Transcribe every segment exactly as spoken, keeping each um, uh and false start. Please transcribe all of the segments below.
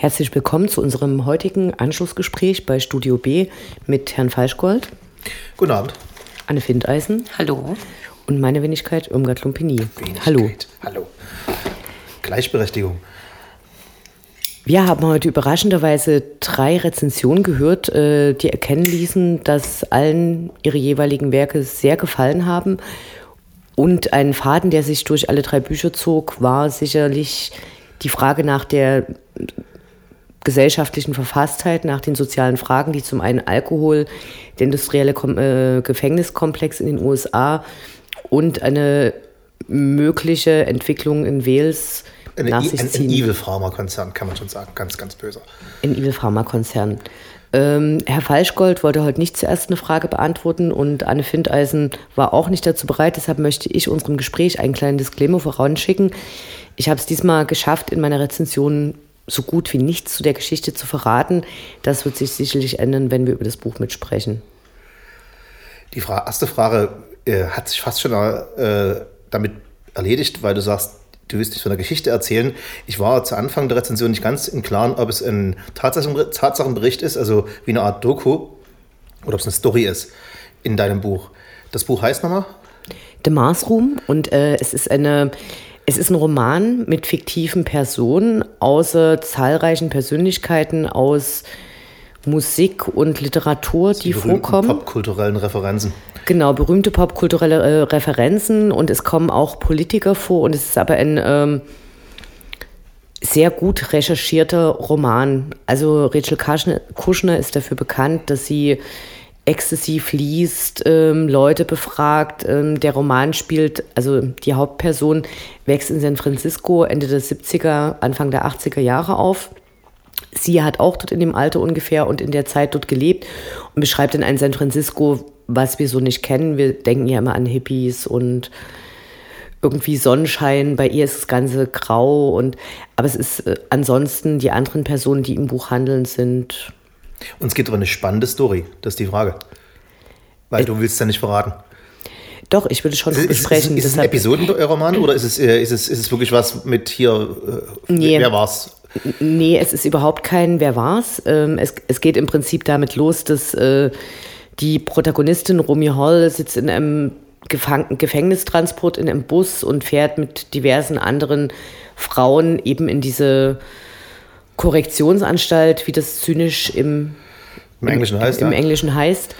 Herzlich willkommen zu unserem heutigen Anschlussgespräch bei Studio B mit Herrn Falschgold. Guten Abend. Anne Findeisen. Hallo. Und meine Wenigkeit Irmgard Lumpini. Wenigkeit. Hallo. Hallo. Gleichberechtigung. Wir haben heute überraschenderweise drei Rezensionen gehört, die erkennen ließen, dass allen ihre jeweiligen Werke sehr gefallen haben. Und ein Faden, der sich durch alle drei Bücher zog, war sicherlich die Frage nach der gesellschaftlichen Verfasstheit, nach den sozialen Fragen, die zum einen Alkohol, der industrielle Kom- äh, Gefängniskomplex in den U S A und eine mögliche Entwicklung in Wales eine nach I- sich ein, ziehen. Ein Evil Pharma-Konzern, kann man schon sagen, ganz, ganz böse. Ein Evil Pharma-Konzern. Ähm, Herr Falschgold wollte heute nicht zuerst eine Frage beantworten und Anne Findeisen war auch nicht dazu bereit. Deshalb möchte ich unserem Gespräch einen kleinen Disclaimer vorausschicken. Ich habe es diesmal geschafft, in meiner Rezension so gut wie nichts zu der Geschichte zu verraten. Das wird sich sicherlich ändern, wenn wir über das Buch mitsprechen. Die Fra- erste Frage äh, hat sich fast schon äh, damit erledigt, weil du sagst, du willst nicht von der Geschichte erzählen. Ich war zu Anfang der Rezension nicht ganz im Klaren, ob es ein Tatsachen- Tatsachenbericht ist, also wie eine Art Doku, oder ob es eine Story ist in deinem Buch. Das Buch heißt nochmal? The Mars Room und äh, es ist eine... Es ist ein Roman mit fiktiven Personen, außer zahlreichen Persönlichkeiten aus Musik und Literatur, die vorkommen. Popkulturellen Referenzen. Genau, berühmte popkulturelle äh, Referenzen und es kommen auch Politiker vor und es ist aber ein ähm, sehr gut recherchierter Roman. Also Rachel Kushner ist dafür bekannt, dass sie exzessiv liest, ähm, Leute befragt. Ähm, der Roman spielt, also die Hauptperson wächst in San Francisco Ende der siebziger, Anfang der achtziger Jahre auf. Sie hat auch dort in dem Alter ungefähr und in der Zeit dort gelebt und beschreibt dann ein San Francisco, was wir so nicht kennen. Wir denken ja immer an Hippies und irgendwie Sonnenschein. Bei ihr ist das Ganze grau. Und, aber es ist äh, ansonsten, die anderen Personen, die im Buch handeln, sind... Und es gibt aber eine spannende Story, das ist die Frage. Weil äh, du willst es ja nicht verraten. Doch, ich würde schon ist, besprechen. Ist, ist es ein Episodenroman oder ist es, ist, es, ist es wirklich was mit hier, äh, nee. wer war's? Nee, es ist überhaupt kein Wer war's. Ähm, es, es geht im Prinzip damit los, dass äh, die Protagonistin Romy Hall sitzt in einem Gefang- Gefängnistransport in einem Bus und fährt mit diversen anderen Frauen eben in diese Korrektionsanstalt, wie das zynisch im, Im Englischen im, heißt. Im ja. Englischen heißt.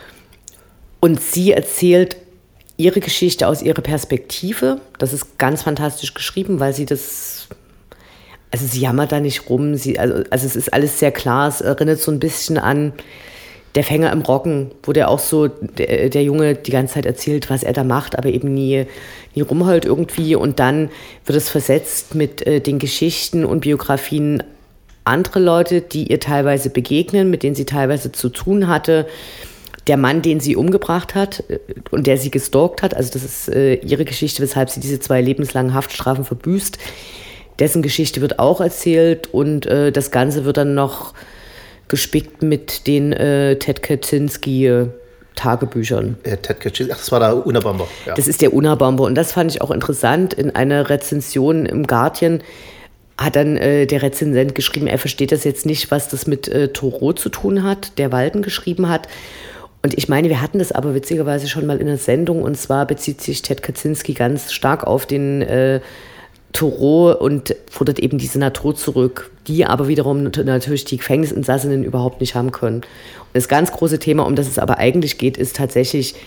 Und sie erzählt ihre Geschichte aus ihrer Perspektive. Das ist ganz fantastisch geschrieben, weil sie das, also sie jammert da nicht rum. Sie, also, also es ist alles sehr klar. Es erinnert so ein bisschen an Der Fänger im Roggen, wo der auch so, der, der Junge die ganze Zeit erzählt, was er da macht, aber eben nie, nie rumheult irgendwie. Und dann wird es versetzt mit äh, den Geschichten und Biografien andere Leute, die ihr teilweise begegnen, mit denen sie teilweise zu tun hatte. Der Mann, den sie umgebracht hat und der sie gestalkt hat, also das ist äh, ihre Geschichte, weshalb sie diese zwei lebenslangen Haftstrafen verbüßt. Dessen Geschichte wird auch erzählt und äh, das Ganze wird dann noch gespickt mit den äh, Ted Kaczynski äh, Tagebüchern. Äh, Ted Kaczynski, ach, das war der Unabomber. Ja. Das ist der Unabomber und das fand ich auch interessant. In einer Rezension im Guardian hat dann äh, der Rezensent geschrieben, er versteht das jetzt nicht, was das mit äh, Thoreau zu tun hat, der Walden geschrieben hat. Und ich meine, wir hatten das aber witzigerweise schon mal in der Sendung und zwar bezieht sich Ted Kaczynski ganz stark auf den äh, Thoreau und fordert eben diese Natur zurück, die aber wiederum natürlich die Gefängnisinsassinnen überhaupt nicht haben können. Und das ganz große Thema, um das es aber eigentlich geht, ist tatsächlich,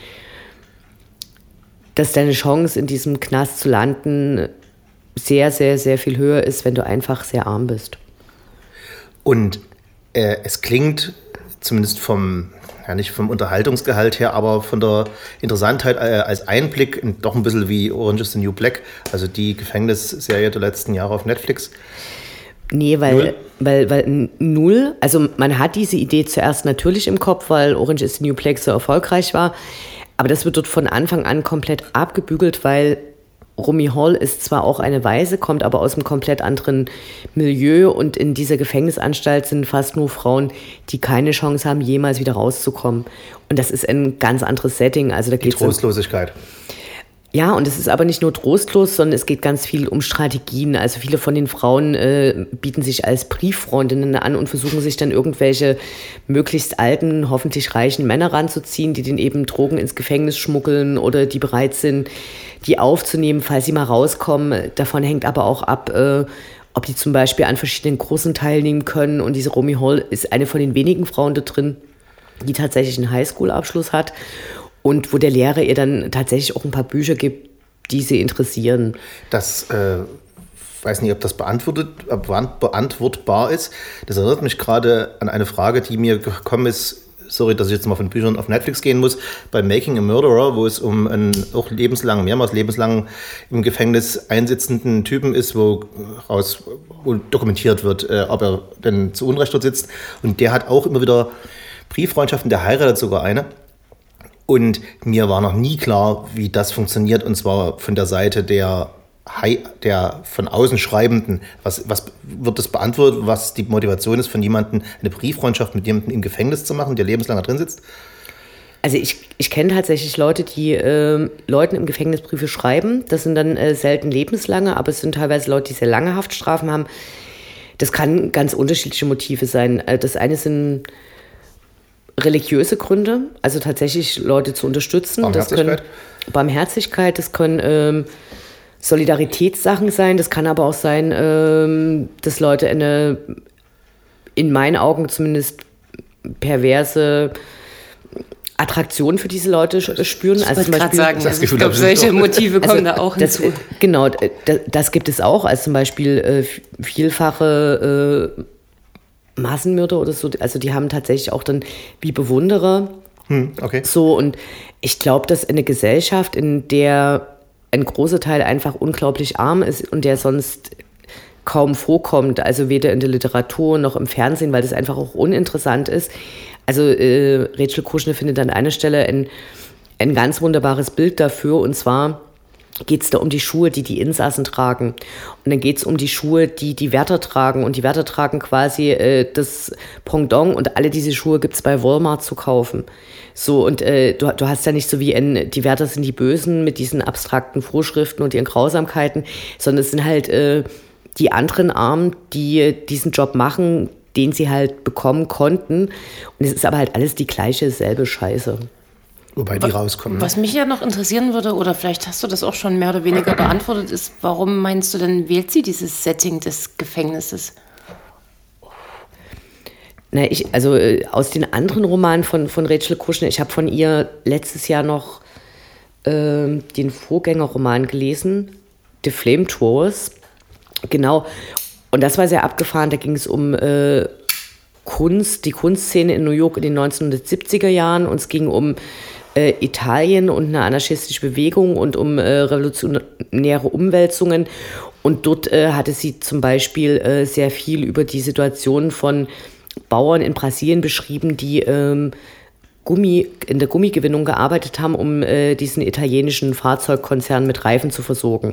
dass deine Chance in diesem Knast zu landen sehr, sehr, sehr viel höher ist, wenn du einfach sehr arm bist. Und äh, es klingt zumindest vom, ja nicht vom Unterhaltungsgehalt her, aber von der Interessantheit äh, als Einblick doch ein bisschen wie Orange is the New Black, also die Gefängnisserie der letzten Jahre auf Netflix. Nee, weil null? Weil, weil null, also man hat diese Idee zuerst natürlich im Kopf, weil Orange is the New Black so erfolgreich war, aber das wird dort von Anfang an komplett abgebügelt, weil Romy Hall ist zwar auch eine Waise, kommt aber aus einem komplett anderen Milieu und in dieser Gefängnisanstalt sind fast nur Frauen, die keine Chance haben, jemals wieder rauszukommen. Und das ist ein ganz anderes Setting. Also da die geht's Trostlosigkeit. Ja, und es ist aber nicht nur trostlos, sondern es geht ganz viel um Strategien. Also viele von den Frauen äh, bieten sich als Brieffreundinnen an und versuchen sich dann irgendwelche möglichst alten, hoffentlich reichen Männer ranzuziehen, die denen eben Drogen ins Gefängnis schmuggeln oder die bereit sind, die aufzunehmen, falls sie mal rauskommen. Davon hängt aber auch ab, äh, ob die zum Beispiel an verschiedenen Kursen teilnehmen können. Und diese Romy Hall ist eine von den wenigen Frauen da drin, die tatsächlich einen Highschool-Abschluss hat. Und wo der Lehrer ihr dann tatsächlich auch ein paar Bücher gibt, die sie interessieren. Das, äh, weiß nicht, ob das beantwortet, beantwortbar ist. Das erinnert mich gerade an eine Frage, die mir gekommen ist. Sorry, dass ich jetzt mal von Büchern auf Netflix gehen muss. Bei Making a Murderer, wo es um einen auch lebenslang, mehrmals lebenslang im Gefängnis einsitzenden Typen ist, wo, raus, wo dokumentiert wird, äh, ob er denn zu Unrecht dort sitzt. Und der hat auch immer wieder Brieffreundschaften, der heiratet sogar eine. Und mir war noch nie klar, wie das funktioniert, und zwar von der Seite der, der von außen Schreibenden. Was, was wird das beantwortet, was die Motivation ist, von jemandem eine Brieffreundschaft mit jemandem im Gefängnis zu machen, der lebenslang drin sitzt? Also ich, ich kenne tatsächlich Leute, die äh, Leuten im Gefängnis Briefe schreiben. Das sind dann äh, selten lebenslange, aber es sind teilweise Leute, die sehr lange Haftstrafen haben. Das kann ganz unterschiedliche Motive sein. Das eine sind religiöse Gründe, also tatsächlich Leute zu unterstützen. Barmherzigkeit? Das können Barmherzigkeit, das können ähm, Solidaritätssachen sein, das kann aber auch sein, ähm, dass Leute eine, in meinen Augen zumindest, perverse Attraktion für diese Leute spüren. Ich also wollte gerade sagen, das also ich glaube, solche Motive kommen also da auch das, hinzu. Genau, das, das gibt es auch, als zum Beispiel äh, vielfache äh, Massenmörder oder so, also die haben tatsächlich auch dann wie Bewunderer. Hm, okay. So, und ich glaube, dass eine Gesellschaft, in der ein großer Teil einfach unglaublich arm ist und der sonst kaum vorkommt, also weder in der Literatur noch im Fernsehen, weil das einfach auch uninteressant ist. Also äh, Rachel Kushner findet an einer Stelle ein, ein ganz wunderbares Bild dafür, und zwar geht es da um die Schuhe, die die Insassen tragen. Und dann geht es um die Schuhe, die die Wärter tragen. Und die Wärter tragen quasi äh, das Pendant, und alle diese Schuhe gibt es bei Walmart zu kaufen. So, und äh, du, du hast ja nicht so wie in, die Wärter sind die Bösen mit diesen abstrakten Vorschriften und ihren Grausamkeiten, sondern es sind halt äh, die anderen Armen, die diesen Job machen, den sie halt bekommen konnten. Und es ist aber halt alles die gleiche, selbe Scheiße. Wobei die rauskommen. Was mich ja noch interessieren würde, oder vielleicht hast du das auch schon mehr oder weniger beantwortet, ist, warum meinst du denn, wählt sie dieses Setting des Gefängnisses? Na, ich, also äh, aus den anderen Romanen von, von Rachel Kushner, ich habe von ihr letztes Jahr noch äh, den Vorgängerroman gelesen, The Flamethrowers. Genau. Und das war sehr abgefahren, da ging es um äh, Kunst, die Kunstszene in New York in den neunzehnhundertsiebziger Jahren, und es ging um äh, Italien und eine anarchistische Bewegung und um äh, revolutionäre Umwälzungen. Und dort äh, hatte sie zum Beispiel äh, sehr viel über die Situation von Bauern in Brasilien beschrieben, die ähm, Gummi, in der Gummigewinnung gearbeitet haben, um äh, diesen italienischen Fahrzeugkonzern mit Reifen zu versorgen.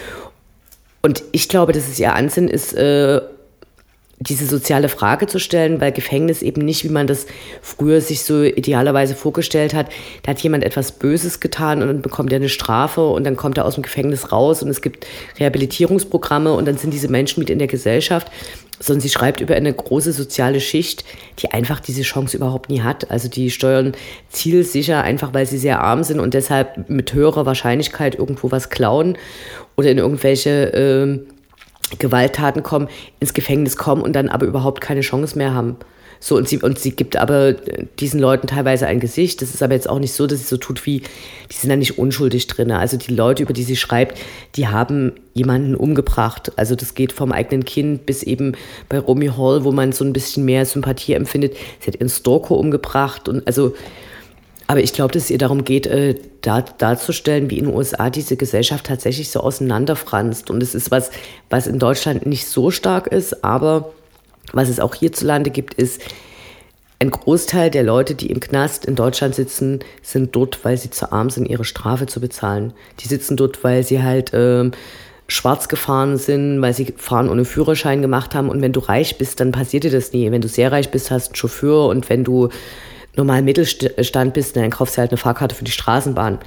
Und ich glaube, dass es ihr Ansinnen ist, äh, diese soziale Frage zu stellen, weil Gefängnis eben nicht, wie man das früher sich so idealerweise vorgestellt hat, da hat jemand etwas Böses getan und dann bekommt er eine Strafe und dann kommt er aus dem Gefängnis raus und es gibt Rehabilitierungsprogramme und dann sind diese Menschen mit in der Gesellschaft, sondern sie schreibt über eine große soziale Schicht, die einfach diese Chance überhaupt nie hat. Also die steuern zielsicher, einfach weil sie sehr arm sind und deshalb mit höherer Wahrscheinlichkeit irgendwo was klauen oder in irgendwelche äh, Gewalttaten kommen, ins Gefängnis kommen und dann aber überhaupt keine Chance mehr haben. So, und sie, und sie gibt aber diesen Leuten teilweise ein Gesicht. Das ist aber jetzt auch nicht so, dass sie so tut wie, die sind da nicht unschuldig drin. Also die Leute, über die sie schreibt, die haben jemanden umgebracht. Also das geht vom eigenen Kind bis eben bei Romy Hall, wo man so ein bisschen mehr Sympathie empfindet. Sie hat ihren Stalker umgebracht und also, aber ich glaube, dass es ihr darum geht, äh, da, darzustellen, wie in den U S A diese Gesellschaft tatsächlich so auseinanderfranst. Und es ist was, was in Deutschland nicht so stark ist, aber was es auch hierzulande gibt, ist, ein Großteil der Leute, die im Knast in Deutschland sitzen, sind dort, weil sie zu arm sind, ihre Strafe zu bezahlen. Die sitzen dort, weil sie halt äh, schwarz gefahren sind, weil sie Fahren ohne Führerschein gemacht haben. Und wenn du reich bist, dann passiert dir das nie. Wenn du sehr reich bist, hast du einen Chauffeur. Und wenn du normal Mittelstand bist, dann kaufst du halt eine Fahrkarte für die Straßenbahn.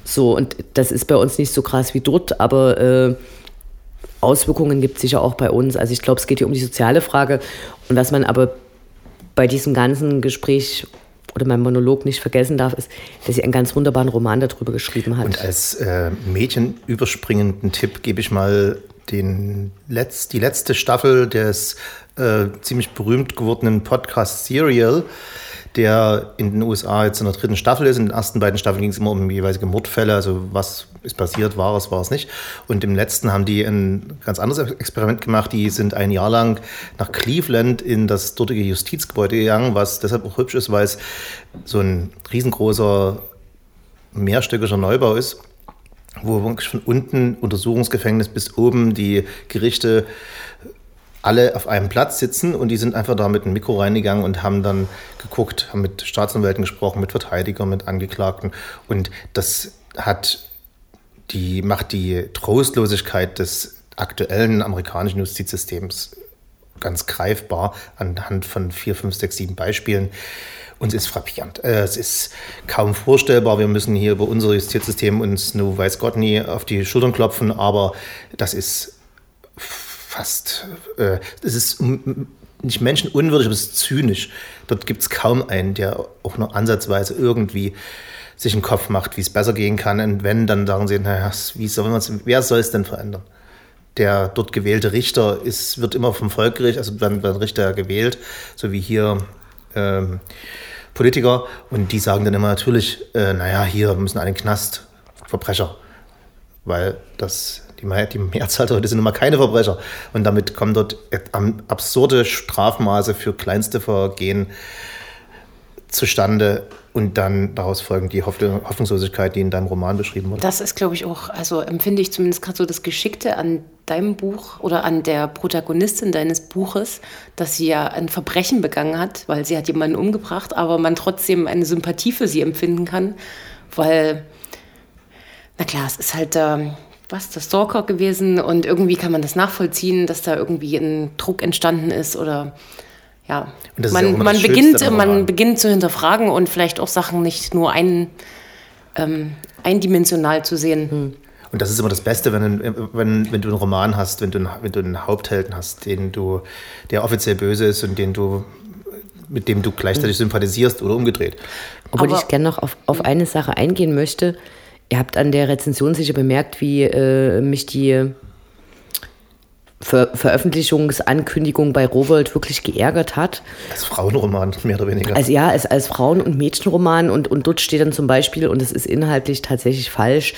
So, und das ist bei uns nicht so krass wie dort, aber äh, Auswirkungen gibt es sicher auch bei uns. Also ich glaube, es geht hier um die soziale Frage. Und was man aber bei diesem ganzen Gespräch oder meinem Monolog nicht vergessen darf, ist, dass sie einen ganz wunderbaren Roman darüber geschrieben hat. Und als äh, mädchenüberspringenden Tipp gebe ich mal den Letz-, die letzte Staffel des äh, ziemlich berühmt gewordenen Podcast Serial, der in den U S A jetzt in der dritten Staffel ist. In den ersten beiden Staffeln ging es immer um jeweilige Mordfälle, also was ist passiert, war es, war es nicht. Und im letzten haben die ein ganz anderes Experiment gemacht. Die sind ein Jahr lang nach Cleveland in das dortige Justizgebäude gegangen, was deshalb auch hübsch ist, weil es so ein riesengroßer mehrstöckiger Neubau ist, wo wirklich von unten Untersuchungsgefängnis bis oben die Gerichte alle auf einem Platz sitzen, und die sind einfach da mit einem Mikro reingegangen und haben dann geguckt, haben mit Staatsanwälten gesprochen, mit Verteidigern, mit Angeklagten, und das hat die, macht die Trostlosigkeit des aktuellen amerikanischen Justizsystems ganz greifbar anhand von vier, fünf, sechs, sieben Beispielen. Und es ist frappierend. Es ist kaum vorstellbar. Wir müssen hier über unser Justizsystem uns nur weiß Gott nie auf die Schultern klopfen, aber das ist fast, äh, es ist nicht menschenunwürdig, aber es ist zynisch. Dort gibt es kaum einen, der auch nur ansatzweise irgendwie sich einen Kopf macht, wie es besser gehen kann. Und wenn, dann sagen sie, naja, wie soll man's, wer soll es denn verändern? Der dort gewählte Richter ist, wird immer vom Volk gerichtet, also dann werden Richter gewählt, so wie hier ähm, Politiker. Und die sagen dann immer natürlich, äh, naja, hier müssen alle in den Knast, Verbrecher. Weil das... Die Mehrzahl der Leute sind immer keine Verbrecher. Und damit kommen dort absurde Strafmaße für kleinste Vergehen zustande. Und dann daraus folgen die Hoffnungslosigkeit, die in deinem Roman beschrieben wurde. Das ist, glaube ich, auch, also empfinde ich zumindest gerade so das Geschickte an deinem Buch oder an der Protagonistin deines Buches, dass sie ja ein Verbrechen begangen hat, weil sie hat jemanden umgebracht, aber man trotzdem eine Sympathie für sie empfinden kann, weil, na klar, es ist halt... Ähm, was, der Stalker gewesen, und irgendwie kann man das nachvollziehen, dass da irgendwie ein Druck entstanden ist oder ja, man, ja man, beginnt, man beginnt zu hinterfragen und vielleicht auch Sachen nicht nur ein, ähm, eindimensional zu sehen. Hm. Und das ist immer das Beste, wenn, wenn, wenn du einen Roman hast, wenn du, wenn du einen Haupthelden hast, den du, der offiziell böse ist und den du, mit dem du gleichzeitig hm. sympathisierst oder umgedreht. Obwohl Aber, ich gerne noch auf, auf eine Sache eingehen möchte. Ihr habt an der Rezension sicher bemerkt, wie äh, mich die Ver- Veröffentlichungsankündigung bei Rowohlt wirklich geärgert hat. Als Frauenroman, mehr oder weniger. Also ja, als, als Frauen- und Mädchenroman. Und, und dort steht dann zum Beispiel, und es ist inhaltlich tatsächlich falsch,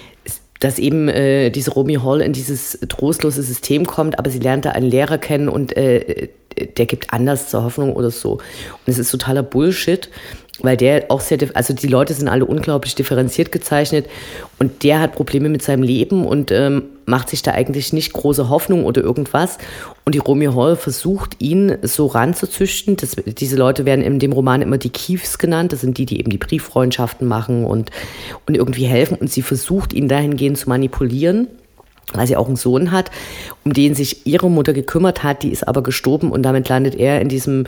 dass eben äh, diese Romy Hall in dieses trostlose System kommt, aber sie lernt da einen Lehrer kennen und äh, der gibt Anlass zur Hoffnung oder so. Und es ist totaler Bullshit, weil der auch sehr, also die Leute sind alle unglaublich differenziert gezeichnet, und der hat Probleme mit seinem Leben und ähm, macht sich da eigentlich nicht große Hoffnung oder irgendwas. Und die Romy Hall versucht, ihn so ranzuzüchten. Das, diese Leute werden in dem Roman immer die Keefs genannt. Das sind die, die eben die Brieffreundschaften machen und, und irgendwie helfen. Und sie versucht, ihn dahingehend zu manipulieren, weil sie auch einen Sohn hat, um den sich ihre Mutter gekümmert hat. Die ist aber gestorben, und damit landet er in diesem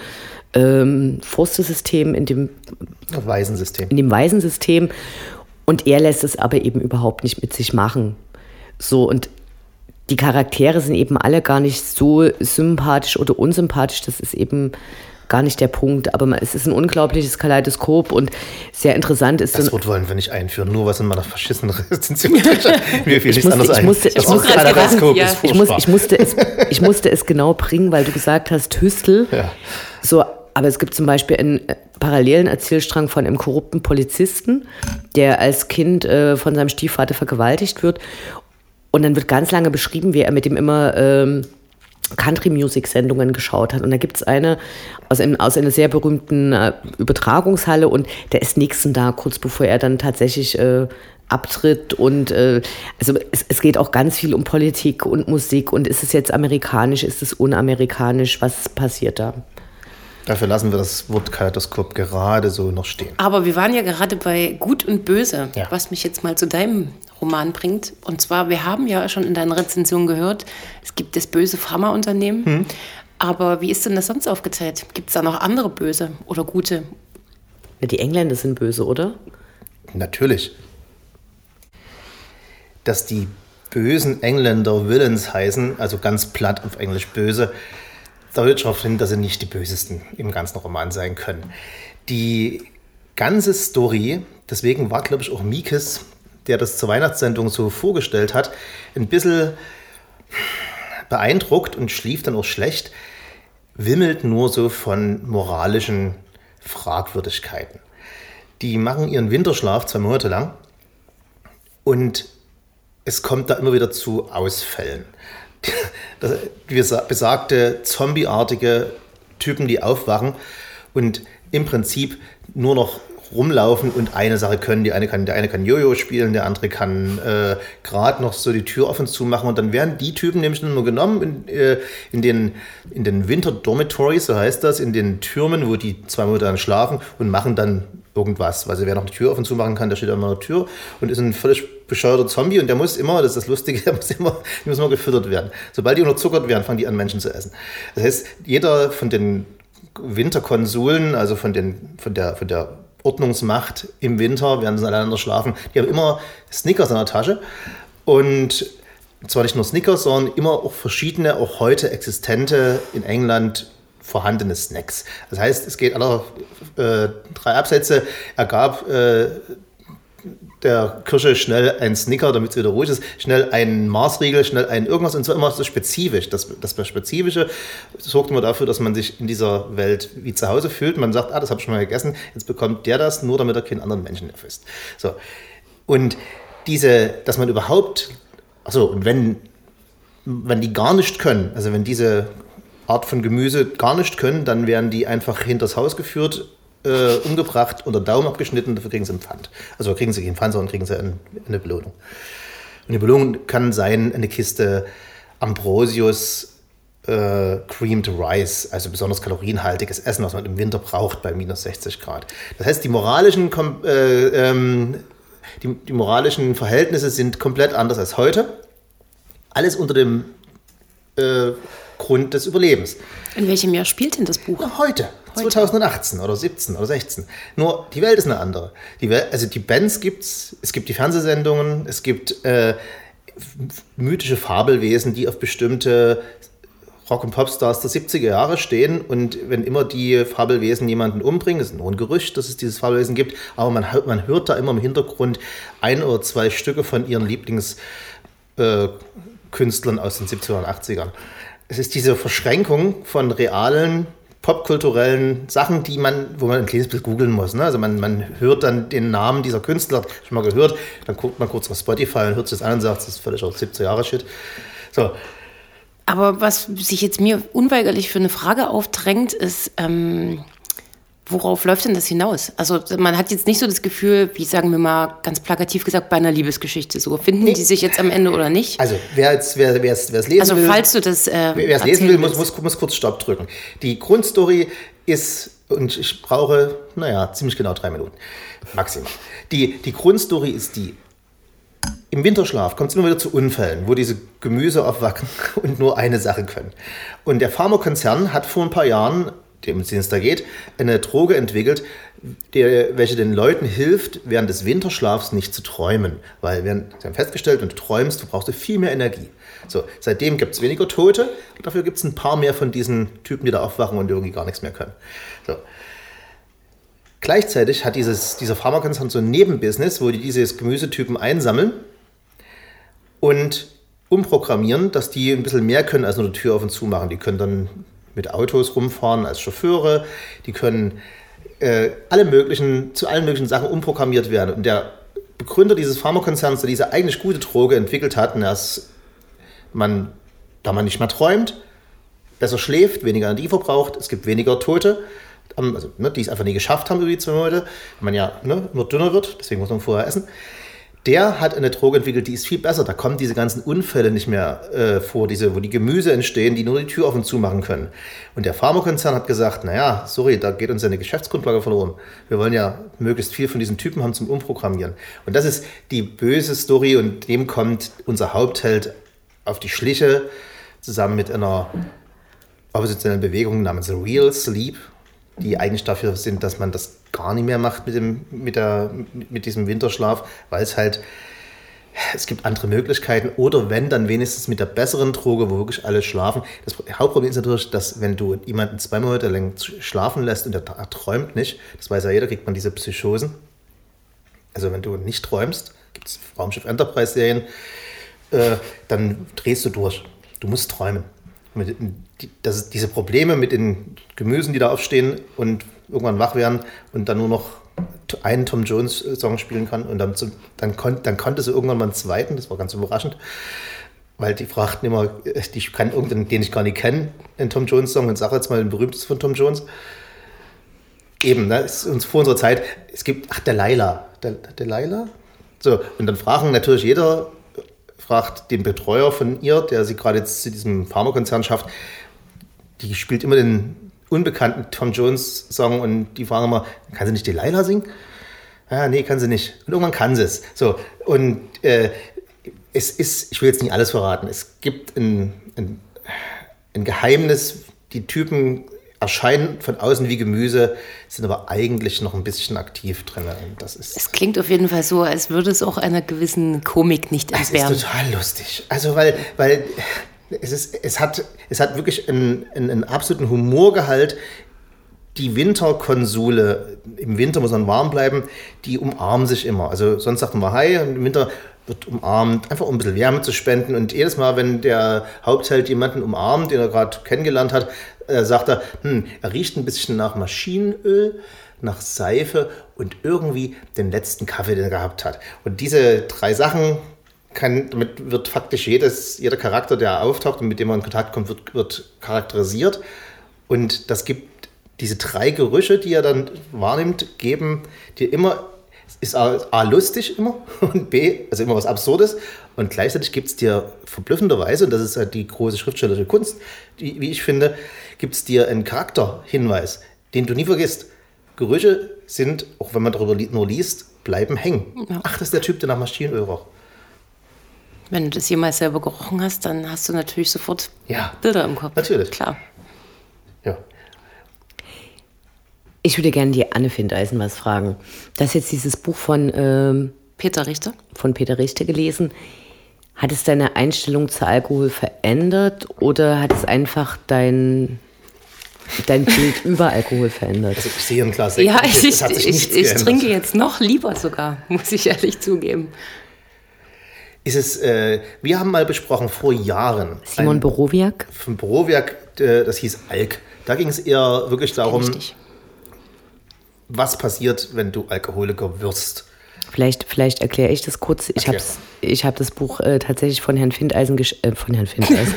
ähm, Forstesystem, in dem Waisensystem. in dem Waisensystem. Und er lässt es aber eben überhaupt nicht mit sich machen. So, und die Charaktere sind eben alle gar nicht so sympathisch oder unsympathisch. Das ist eben gar nicht der Punkt. Aber es ist ein unglaubliches Kaleidoskop, und sehr interessant ist... Das Wort wollen wir nicht einführen, nur was in meiner verschissenen Rezension steht. Mir fiel nichts anderes ein. Ich musste, ich, musste, Kaleidoskop ja. ist ich, muss, ich, musste es, ich musste es genau bringen, weil du gesagt hast, Hüstel. Ja. So, aber es gibt zum Beispiel einen parallelen Erzählstrang von einem korrupten Polizisten, der als Kind äh, von seinem Stiefvater vergewaltigt wird. Und dann wird ganz lange beschrieben, wie er mit dem immer ähm, Country-Music-Sendungen geschaut hat. Und da gibt es eine aus, einem, aus einer sehr berühmten äh, Übertragungshalle, und der ist nächsten da, kurz bevor er dann tatsächlich äh, abtritt. Und äh, also es, es geht auch ganz viel um Politik und Musik. Und ist es jetzt amerikanisch, ist es unamerikanisch? Was passiert da? Dafür lassen wir das Wort Kaleidoskop gerade so noch stehen. Aber wir waren ja gerade bei Gut und Böse, ja. was mich jetzt mal zu deinem Roman bringt. Und zwar, wir haben ja schon in deiner Rezension gehört, es gibt das böse Pharmaunternehmen. Hm. Aber wie ist denn das sonst aufgeteilt? Gibt es da noch andere böse oder gute? Ja, die Engländer sind böse, oder? Natürlich. dass die bösen Engländer Villains heißen, also ganz platt auf Englisch böse, deutet darauf hin, dass sie nicht die bösesten im ganzen Roman sein können. Die ganze Story, deswegen war, glaube ich, auch Miekes, der das zur Weihnachtssendung so vorgestellt hat, ein bisschen beeindruckt und schlief dann auch schlecht, wimmelt nur so von moralischen Fragwürdigkeiten. Die machen ihren Winterschlaf zwei Monate lang und es kommt da immer wieder zu Ausfällen. Das, wie besagte zombieartige Typen, die aufwachen und im Prinzip nur noch rumlaufen und eine Sache können. Die eine kann, der eine kann Jojo spielen, der andere kann äh, gerade noch so die Tür auf und zu machen. Und dann werden die Typen nämlich nur genommen in, äh, in den, in den Winter-Dormitories, so heißt das, in den Türmen, wo die zwei Monate dann schlafen und machen dann irgendwas. Also wer noch die Tür auf und zu machen kann, der steht an der Tür und ist ein völlig bescheuerter Zombie und der muss immer, das ist das Lustige, der muss immer, der muss immer gefüttert werden. Sobald die unterzuckert werden, fangen die an, Menschen zu essen. Das heißt, jeder von den Winterkonsuln, also von, den, von, der, von der Ordnungsmacht im Winter, während sie aneinander schlafen, die haben immer Snickers in der Tasche und zwar nicht nur Snickers, sondern immer auch verschiedene, auch heute existente in England vorhandene Snacks. Das heißt, es geht aller äh, drei Absätze, er gab äh, der Kirsche schnell ein Snicker, damit es wieder ruhig ist, schnell einen Marsriegel, schnell ein irgendwas und zwar immer so spezifisch. Das, das Spezifische sorgt immer dafür, dass man sich in dieser Welt wie zu Hause fühlt. Man sagt, ah, das habe ich schon mal gegessen, jetzt bekommt der das, nur damit er keinen anderen Menschen erfasst. So. Und diese, dass man überhaupt, achso, und wenn, wenn die gar nicht können, also wenn diese Art von Gemüse gar nicht können, dann werden die einfach hinters Haus geführt, Äh, umgebracht, unter Daumen abgeschnitten, dafür kriegen sie einen Pfand. Also kriegen sie keinen Pfand, sondern kriegen sie eine, eine Belohnung. Und die Belohnung kann sein, eine Kiste Ambrosius äh, Creamed Rice, also besonders kalorienhaltiges Essen, was man im Winter braucht bei minus sechzig Grad. Das heißt, die moralischen, äh, ähm, die, die moralischen Verhältnisse sind komplett anders als heute. Alles unter dem äh, Grund des Überlebens. In welchem Jahr spielt denn das Buch? Na, heute. Heute. zwanzig achtzehn oder siebzehn oder sechzehn. Nur die Welt ist eine andere. Die Welt, also die Bands gibt's, es gibt die Fernsehsendungen, es gibt äh, mythische Fabelwesen, die auf bestimmte Rock- und Popstars der siebziger Jahre stehen und wenn immer die Fabelwesen jemanden umbringen, das ist nur ein Gerücht, dass es dieses Fabelwesen gibt, aber man, man hört da immer im Hintergrund ein oder zwei Stücke von ihren Lieblingskünstlern äh, aus den siebziger und achtzigern. Es ist diese Verschränkung von realen popkulturellen Sachen, die man, wo man ein kleines bisschen googeln muss. Ne? Also man, man hört dann den Namen dieser Künstler, schon mal gehört, dann guckt man kurz auf Spotify und hört sich das an und sagt, das ist völlig auch siebziger Jahre Shit. So. Aber was sich jetzt mir unweigerlich für eine Frage aufdrängt, ist, ähm, worauf läuft denn das hinaus? Also man hat jetzt nicht so das Gefühl, wie sagen wir mal ganz plakativ gesagt, bei einer Liebesgeschichte. So finden nee. die sich jetzt am Ende oder nicht? Also wer es wer, wer lesen also, will... Also falls du das äh, Wer es lesen will, muss, muss, muss kurz Stopp drücken. Die Grundstory ist, und ich brauche, naja, ziemlich genau drei Minuten, maximal. Die, die Grundstory ist die, im Winterschlaf kommt es immer wieder zu Unfällen, wo diese Gemüse aufwachen und nur eine Sache können. Und der Pharmakonzern hat vor ein paar Jahren, dem es da geht, eine Droge entwickelt, der, welche den Leuten hilft, während des Winterschlafs nicht zu träumen. Weil wir haben festgestellt, wenn du träumst, du brauchst du viel mehr Energie. So, seitdem gibt es weniger Tote, dafür gibt es ein paar mehr von diesen Typen, die da aufwachen und irgendwie gar nichts mehr können. So. Gleichzeitig hat dieses, dieser Pharmakonzern so ein Nebenbusiness, wo die diese Gemüsetypen einsammeln und umprogrammieren, dass die ein bisschen mehr können als nur die Tür auf und zu machen. Die können dann mit Autos rumfahren als Chauffeure, die können äh, alle möglichen, zu allen möglichen Sachen umprogrammiert werden. Und der Begründer dieses Pharmakonzerns, der diese eigentlich gute Droge entwickelt hat, dass man, da man nicht mehr träumt, besser schläft, weniger Energie verbraucht, es gibt weniger Tote, also, ne, die es einfach nie geschafft haben über die zwei Monate, weil man ja ne, immer dünner wird, deswegen muss man vorher essen. Der hat eine Droge entwickelt, die ist viel besser. Da kommen diese ganzen Unfälle nicht mehr äh, vor, diese, wo die Gemüse entstehen, die nur die Tür auf und zu machen können. Und der Pharmakonzern hat gesagt, naja, sorry, da geht uns ja eine Geschäftsgrundlage verloren. Wir wollen ja möglichst viel von diesen Typen haben zum Umprogrammieren. Und das ist die böse Story und dem kommt unser Hauptheld auf die Schliche, zusammen mit einer oppositionellen Bewegung namens Real Sleep, die eigentlich dafür sind, dass man das gar nicht mehr macht mit, dem, mit, der, mit diesem Winterschlaf, weil es halt, es gibt andere Möglichkeiten oder wenn, dann wenigstens mit der besseren Droge, wo wirklich alle schlafen. Das Hauptproblem ist natürlich, dass wenn du jemanden zwei Monate lang schlafen lässt und der träumt nicht, das weiß ja jeder, kriegt man diese Psychosen. Also wenn du nicht träumst, gibt es Raumschiff Enterprise-Serien, äh, dann drehst du durch. Du musst träumen. Mit, die, das, diese Probleme mit den Gemüsen, die da aufstehen und irgendwann wach werden und dann nur noch einen Tom Jones-Song spielen kann und dann, dann, kon, dann konnte sie irgendwann mal einen zweiten, das war ganz überraschend, weil die fragten immer, ich kann irgendeinen, den ich gar nicht kenne, einen Tom Jones-Song und sage jetzt mal den berühmtesten von Tom Jones. Eben, ne, ist uns vor unserer Zeit, es gibt, ach, Delilah, Del, Delilah? So, und dann fragen natürlich jeder, fragt den Betreuer von ihr, der sie gerade jetzt zu diesem Pharmakonzern schafft, die spielt immer den unbekannten Tom Jones Song und die fragen immer, kann sie nicht Delilah singen? Ja, nee, kann sie nicht. Und irgendwann kann sie es. So, und äh, es ist, ich will jetzt nicht alles verraten, es gibt ein, ein, ein Geheimnis, die Typen erscheinen von außen wie Gemüse, sind aber eigentlich noch ein bisschen aktiv drin. Und das ist, es klingt auf jeden Fall so, als würde es auch einer gewissen Komik nicht entbehren. Es ist total lustig. Also, weil, weil es, ist, es, hat, es hat wirklich einen, einen, einen absoluten Humorgehalt. Die Winterkonsole, im Winter muss man warm bleiben, die umarmen sich immer. Also sonst sagt man Hi und im Winter wird umarmt, einfach um ein bisschen Wärme zu spenden. Und jedes Mal, wenn der Hauptheld jemanden umarmt, den er gerade kennengelernt hat, äh, sagt er, hm, er riecht ein bisschen nach Maschinenöl, nach Seife und irgendwie den letzten Kaffee, den er gehabt hat. Und diese drei Sachen, kann, damit wird faktisch jedes, jeder Charakter, der auftaucht und mit dem man in Kontakt kommt, wird, wird charakterisiert. Und das gibt diese drei Gerüche, die er dann wahrnimmt, geben dir immer, ist A, A lustig immer und B, also immer was Absurdes. Und gleichzeitig gibt es dir verblüffenderweise, und das ist halt die große schriftstellerische Kunst, die, wie ich finde, gibt es dir einen Charakterhinweis, den du nie vergisst. Gerüche sind, auch wenn man darüber nur liest, bleiben hängen. Ja. Ach, das ist der Typ, der nach Maschinenöl roch. Wenn du das jemals selber gerochen hast, dann hast du natürlich sofort ja, Bilder im Kopf. Natürlich. Klar. Ja. Ich würde gerne die Anne Findeisen was fragen. Du hast jetzt dieses Buch von ähm, Peter Richter. Von Peter Richter gelesen. Hat es deine Einstellung zu Alkohol verändert oder hat es einfach dein, dein Bild über Alkohol verändert? Also ich sehe ein Glas Sekt. Ja, ich, ich, ich, ich trinke jetzt noch lieber sogar, muss ich ehrlich zugeben. Ist es, äh, wir haben mal besprochen vor Jahren. Simon Borowiak? Von Borowiak, äh, das hieß Alk. Da ging es eher wirklich darum, Richtig. Was passiert, wenn du Alkoholiker wirst. Vielleicht, vielleicht erkläre ich das kurz. Ich habe ich hab das Buch äh, tatsächlich von Herrn Findeisen, gesch- äh, von Herrn Findeisen,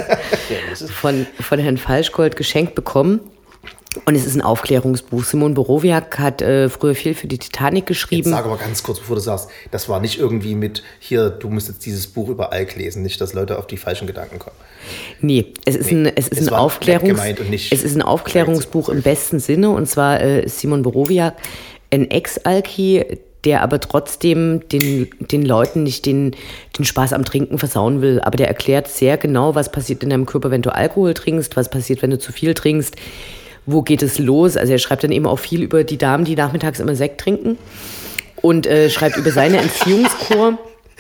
von, von Herrn Falschgold geschenkt bekommen. Und es ist ein Aufklärungsbuch. Simon Borowiak hat äh, früher viel für die Titanic geschrieben. Jetzt sag aber ganz kurz, bevor du sagst, das war nicht irgendwie mit, hier, du musst jetzt dieses Buch über Alk lesen, nicht, dass Leute auf die falschen Gedanken kommen. Nee, es ist nee, ein, es ist es ein, war Aufklärungs- gemeint und nicht es ist ein Aufklärungsbuch im besten Sinne. Und zwar äh, ist Simon Borowiak ein Ex-Alki, der aber trotzdem den, den Leuten nicht den, den Spaß am Trinken versauen will. Aber der erklärt sehr genau, was passiert in deinem Körper, wenn du Alkohol trinkst, was passiert, wenn du zu viel trinkst. Wo geht es los? Also er schreibt dann eben auch viel über die Damen, die nachmittags immer Sekt trinken und äh, schreibt über seine Entziehungskur.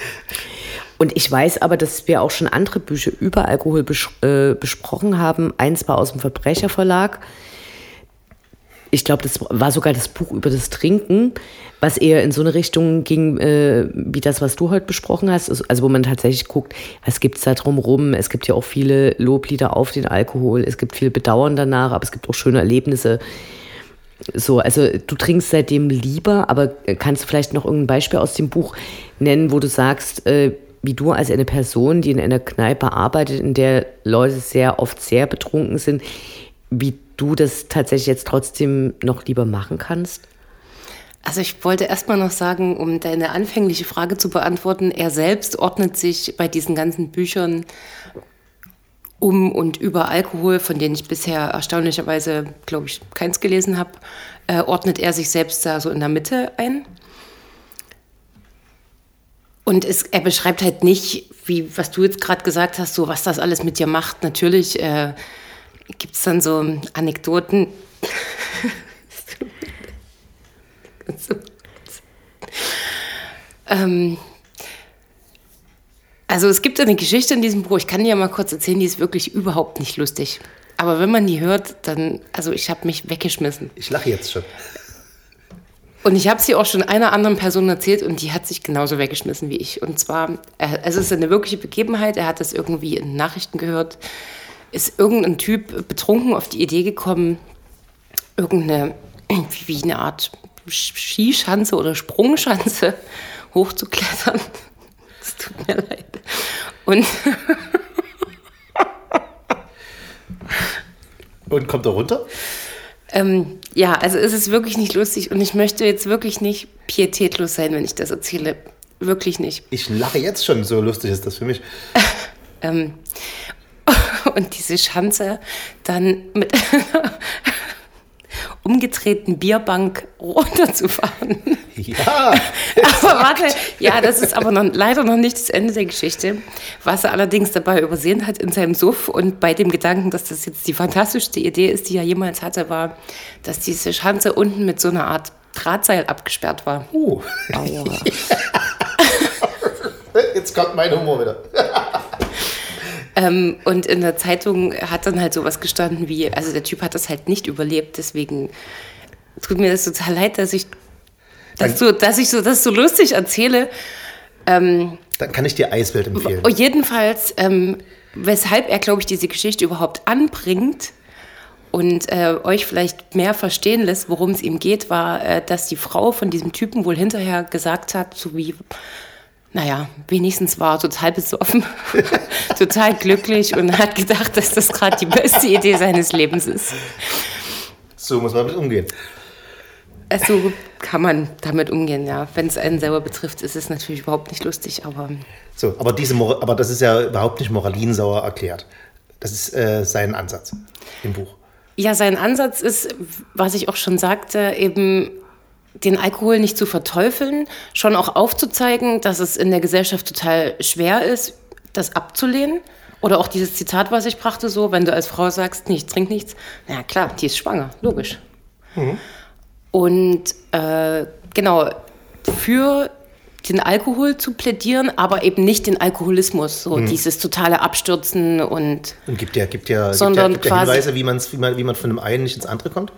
Und ich weiß aber, dass wir auch schon andere Bücher über Alkohol bes- äh, besprochen haben. Eins war aus dem Verbrecherverlag. Ich glaube, das war sogar das Buch über das Trinken, was eher in so eine Richtung ging, äh, wie das, was du heute besprochen hast. Also wo man tatsächlich guckt, was gibt es da drumherum. Es gibt ja auch viele Loblieder auf den Alkohol. Es gibt viel Bedauern danach, aber es gibt auch schöne Erlebnisse. So, also du trinkst seitdem lieber, aber kannst du vielleicht noch irgendein Beispiel aus dem Buch nennen, wo du sagst, äh, wie du als eine Person, die in einer Kneipe arbeitet, in der Leute sehr oft sehr betrunken sind, wie du das tatsächlich jetzt trotzdem noch lieber machen kannst? Also ich wollte erstmal noch sagen, um deine anfängliche Frage zu beantworten, er selbst ordnet sich bei diesen ganzen Büchern um und über Alkohol, von denen ich bisher erstaunlicherweise, glaube ich, keins gelesen habe, äh, ordnet er sich selbst da so in der Mitte ein. Und es, er beschreibt halt nicht, wie was du jetzt gerade gesagt hast, so was das alles mit dir macht. Natürlich äh, gibt es dann so Anekdoten. ähm, Also es gibt eine Geschichte in diesem Buch, ich kann die ja mal kurz erzählen, die ist wirklich überhaupt nicht lustig. Aber wenn man die hört, dann, also ich habe mich weggeschmissen. Ich lache jetzt schon. Und ich habe sie auch schon einer anderen Person erzählt und die hat sich genauso weggeschmissen wie ich. Und zwar, es ist eine wirkliche Begebenheit, er hat das irgendwie in Nachrichten gehört, ist irgendein Typ betrunken auf die Idee gekommen, irgendeine, wie eine Art Skischanze oder Sprungschanze hochzuklettern. Es tut mir leid. Und, und kommt er runter? Ähm, ja, also es ist wirklich nicht lustig und ich möchte jetzt wirklich nicht pietätlos sein, wenn ich das erzähle. Wirklich nicht. Ich lache jetzt schon, so lustig ist das für mich. ähm, und diese Schanze dann mit einer umgedrehten Bierbank runterzufahren. Ja. Aber warte, ja, das ist aber noch, leider noch nicht das Ende der Geschichte. Was er allerdings dabei übersehen hat in seinem Suff und bei dem Gedanken, dass das jetzt die fantastischste Idee ist, die er jemals hatte, war, dass diese Schanze unten mit so einer Art Drahtseil abgesperrt war. Uh. Oh, ja. Jetzt kommt mein Humor wieder. ähm, und in der Zeitung hat dann halt sowas gestanden wie, also der Typ hat das halt nicht überlebt, deswegen tut mir das total leid, dass ich Dass, du, dass ich so, das so lustig erzähle. Ähm, Dann kann ich dir Eiswelt empfehlen. Jedenfalls, ähm, weshalb er, glaube ich, diese Geschichte überhaupt anbringt und äh, euch vielleicht mehr verstehen lässt, worum es ihm geht, war, äh, dass die Frau von diesem Typen wohl hinterher gesagt hat, so wie, naja, wenigstens war er total besoffen, total glücklich und hat gedacht, dass das gerade die beste Idee seines Lebens ist. So muss man damit umgehen. Also kann man damit umgehen, ja. Wenn es einen selber betrifft, ist es natürlich überhaupt nicht lustig, aber... So, aber, diese, aber das ist ja überhaupt nicht moralinsauer erklärt. Das ist äh, sein Ansatz im Buch. Ja, sein Ansatz ist, was ich auch schon sagte, eben den Alkohol nicht zu verteufeln, schon auch aufzuzeigen, dass es in der Gesellschaft total schwer ist, das abzulehnen. Oder auch dieses Zitat, was ich brachte, so, wenn du als Frau sagst, nee, ich trink nichts, na klar, die ist schwanger, logisch. Mhm. Und äh, genau, für den Alkohol zu plädieren, aber eben nicht den Alkoholismus, so mhm. dieses totale Abstürzen und... Und gibt ja, gibt ja, sondern gibt ja, gibt ja Hinweise, wie, man's, wie, man, wie man von dem einen nicht ins andere kommt?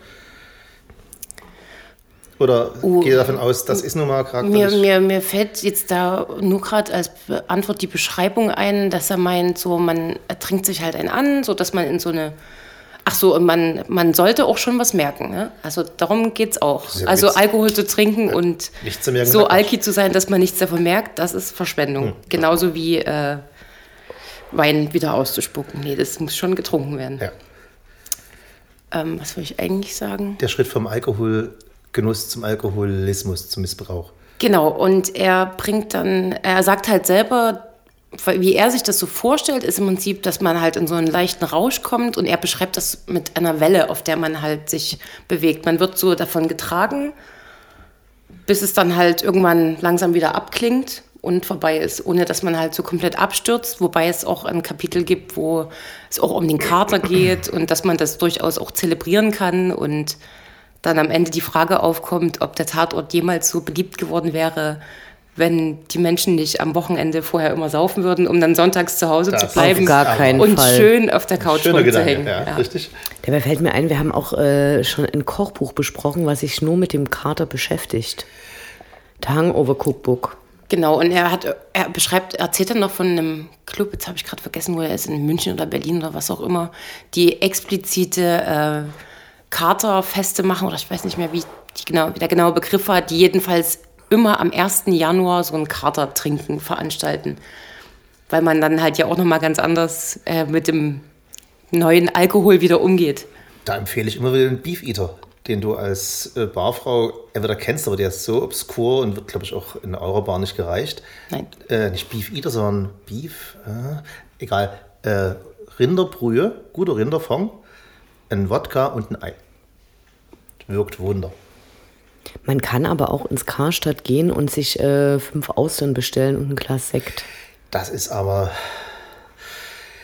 Oder uh, geht ihr davon aus, das ist nun mal charakteristisch? Mir, mir, mir fällt jetzt da nur gerade als Antwort die Beschreibung ein, dass er meint, so man trinkt sich halt einen an, so dass man in so eine... Ach so, man, man sollte auch schon was merken. Ne? Also darum geht es auch. Ja also Alkohol zu trinken ja, und zu merken, so alki zu sein, dass man nichts davon merkt, das ist Verschwendung. Hm. Genauso wie äh, Wein wieder auszuspucken. Nee, das muss schon getrunken werden. Ja. Ähm, was will ich eigentlich sagen? Der Schritt vom Alkoholgenuss zum Alkoholismus, zum Missbrauch. Genau, und er bringt dann, er sagt halt selber, wie er sich das so vorstellt, ist im Prinzip, dass man halt in so einen leichten Rausch kommt und er beschreibt das mit einer Welle, auf der man halt sich bewegt. Man wird so davon getragen, bis es dann halt irgendwann langsam wieder abklingt und vorbei ist, ohne dass man halt so komplett abstürzt, wobei es auch ein Kapitel gibt, wo es auch um den Kater geht und dass man das durchaus auch zelebrieren kann und dann am Ende die Frage aufkommt, ob der Tatort jemals so beliebt geworden wäre, wenn die Menschen nicht am Wochenende vorher immer saufen würden, um dann sonntags zu Hause das zu bleiben auf gar keinen und Fall. schön auf der Couch rumzuhängen. Ja, ja. Richtig. Dabei fällt mir ein, wir haben auch äh, schon ein Kochbuch besprochen, was sich nur mit dem Kater beschäftigt. The Hangover Cookbook. Genau, und er hat, er beschreibt, er erzählt dann noch von einem Club, jetzt habe ich gerade vergessen, wo er ist, in München oder Berlin oder was auch immer, die explizite äh, Katerfeste machen, oder ich weiß nicht mehr, wie, die genau, wie der genaue Begriff war, die jedenfalls immer am ersten Januar so ein Katertrinken veranstalten. Weil man dann halt ja auch nochmal ganz anders äh, mit dem neuen Alkohol wieder umgeht. Da empfehle ich immer wieder den Beef Eater, den du als äh, Barfrau entweder kennst, aber der ist so obskur und wird, glaube ich, auch in eurer Bar nicht gereicht. Nein. Äh, nicht Beef Eater, sondern Beef, äh, egal, äh, Rinderbrühe, guter Rinderfond, ein Wodka und ein Ei. Wirkt Wunder. Man kann aber auch ins Karstadt gehen und sich äh, fünf Austern bestellen und ein Glas Sekt. Das ist aber...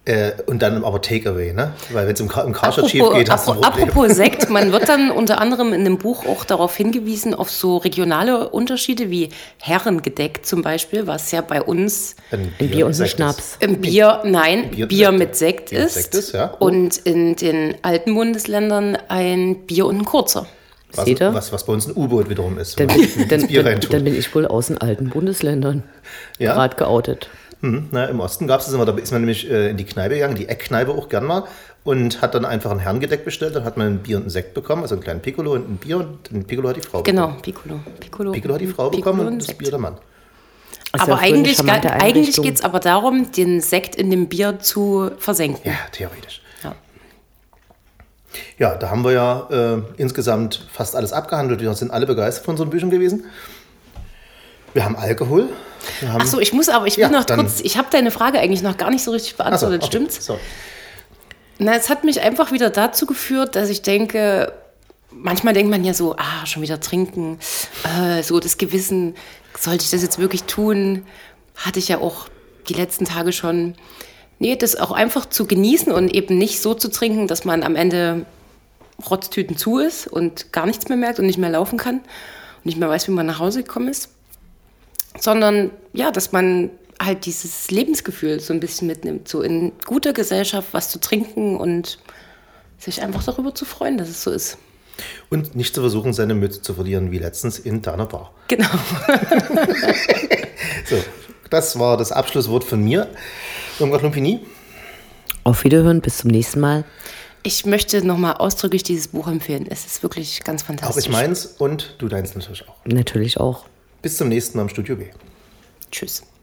Äh, und dann aber Takeaway, ne? Weil wenn es im, Car- im Carshot schief geht, hast du ein Problem. Apropos Sekt, man wird dann unter anderem in dem Buch auch darauf hingewiesen, auf so regionale Unterschiede wie Herrengedeck zum Beispiel, was ja bei uns Ein Ein Bier und ein Sekt Schnaps. im Bier, nein, Bier Bier, mit mit Sekt Bier mit ist, Sekt ist, ja. und in den alten Bundesländern ein Bier und ein kurzer. Was, Seht ihr? was, was bei uns ein U-Boot wiederum ist. Dann, wenn man dann, ins Bier dann, reintut. dann bin ich wohl aus den alten Bundesländern Ja? gerade geoutet. Hm, na, im Osten gab es das immer, da ist man nämlich äh, in die Kneipe gegangen, die Eckkneipe auch gern mal, und hat dann einfach ein Herrengedeck bestellt, dann hat man ein Bier und ein Sekt bekommen, also einen kleinen Piccolo und ein Bier, und ein Piccolo hat die Frau Genau, bekommen. Piccolo. Piccolo, Piccolo hat die Frau Piccolo bekommen und das Sekt. Bier der Mann. Das ist Aber ja voll eine eigentlich, charmante eigentlich Einrichtung. geht es aber darum, den Sekt in dem Bier zu versenken. Ja, theoretisch. Ja. Ja, da haben wir ja äh, insgesamt fast alles abgehandelt. Wir sind alle begeistert von unseren Büchern gewesen. Wir haben Alkohol. Wir haben Achso, ich muss aber, ich will Ja, noch dann- kurz, ich habe deine Frage eigentlich noch gar nicht so richtig Ach so, beantwortet, okay, stimmt's? So. Na, es hat mich einfach wieder dazu geführt, dass ich denke, manchmal denkt man ja so, ah, schon wieder trinken, äh, so das Gewissen, sollte ich das jetzt wirklich tun? Hatte ich ja auch die letzten Tage schon. Nee, das auch einfach zu genießen und eben nicht so zu trinken, dass man am Ende Rotztüten zu ist und gar nichts mehr merkt und nicht mehr laufen kann und nicht mehr weiß, wie man nach Hause gekommen ist. Sondern ja, dass man halt dieses Lebensgefühl so ein bisschen mitnimmt, so in guter Gesellschaft was zu trinken und sich einfach darüber zu freuen, dass es so ist. Und nicht zu versuchen, seine Mütze zu verlieren, wie letztens in deiner Bar. Genau. So, das war das Abschlusswort von mir. Irgendwas Lumpini? Auf Wiederhören, bis zum nächsten Mal. Ich möchte nochmal ausdrücklich dieses Buch empfehlen. Es ist wirklich ganz Auch fantastisch. ich meins und du deins natürlich auch. Natürlich auch. Bis zum nächsten Mal im Studio B. Tschüss.